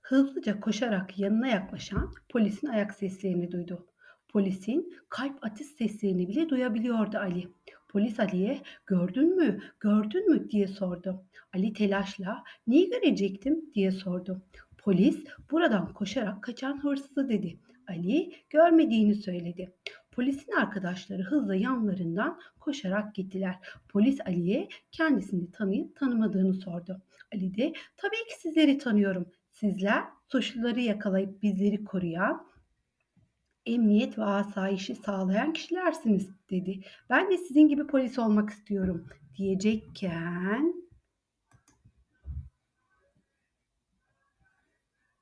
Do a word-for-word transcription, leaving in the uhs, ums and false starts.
Hızlıca koşarak yanına yaklaşan polisin ayak seslerini duydu. Polisin kalp atış seslerini bile duyabiliyordu Ali. Polis Ali'ye "Gördün mü, gördün mü?" diye sordu. Ali telaşla "Neyi görecektim?" diye sordu. Polis buradan koşarak kaçan hırsızı dedi. Ali görmediğini söyledi. Polisin arkadaşları hızla yanlarından koşarak gittiler. Polis Ali'ye kendisini tanıyıp tanımadığını sordu. Ali de "Tabii ki sizleri tanıyorum. Sizler suçluları yakalayıp bizleri koruyan, emniyet ve asayişi sağlayan kişilersiniz," dedi. "Ben de sizin gibi polis olmak istiyorum," diyecekken